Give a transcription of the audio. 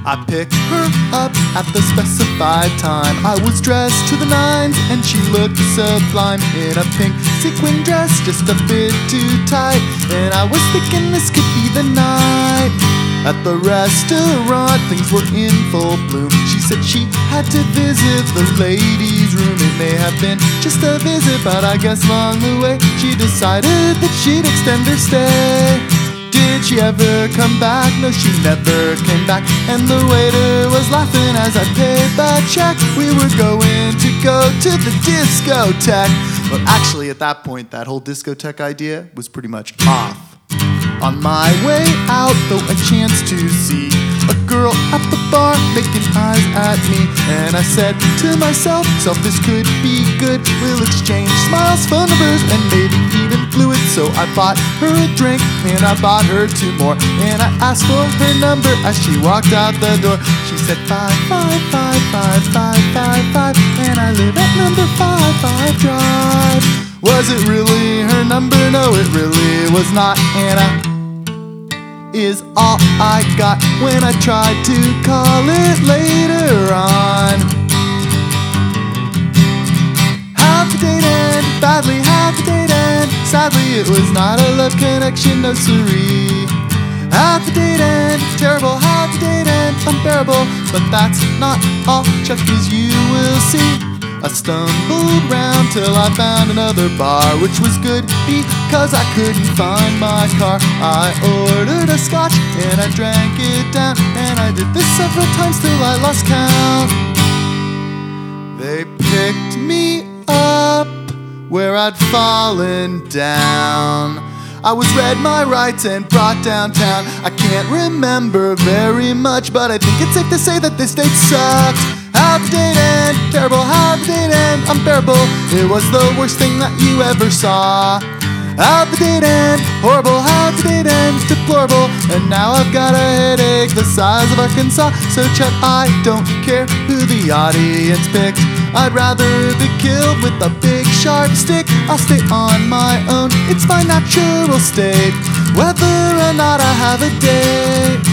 I picked her up at the specified time. I was dressed to the nines and she looked sublime in a pink sequin dress, just a bit too tight. And I was thinking this could be the night. At the restaurant, things were in full bloom. She said she had to visit the ladies' room. It may have been just a visit, but I guess along the way she decided that she'd extend her stay. Did she ever come back? No, she never came back. And the waiter was laughing as I paid the check. We were going to go to the discotheque. But actually at that point, that whole discotheque idea was pretty much off. On my way out, though, I chanced to see a girl at the bar making eyes at me. And I said to myself, this could be good. We'll exchange smiles, phone numbers, and maybe even fluids. So I bought her a drink, and I bought her 2 more. And I asked for her number as she walked out the door. She said 5555555, and I live at number 55 Drive. Was it really her number? No, it really was not. Anna is all I got when I tried to call it later on. How'd the date end? Badly, how'd the date end? Sadly, it was not a love connection, no siree. How'd the date end? Terrible, how'd the date end? Unbearable, but that's not all. Check as you will see. I stumbled round till I found another bar, which was good because I couldn't find my car. I ordered a scotch and I drank it down, and I did this several times till I lost count. They picked me up where I'd fallen down. I was read my rights and brought downtown. I can't remember very much, but I think it's safe to say that this date sucked. How'd the date end? Terrible, how'd the date end? Unbearable, it was the worst thing that you ever saw. How'd the date end? Horrible, how'd the date end? Deplorable, and now I've got a headache the size of Arkansas. So Chuck, I don't care who the audience picked. I'd rather be killed with a big sharp stick. I'll stay on my own, it's my natural state, whether or not I have a date.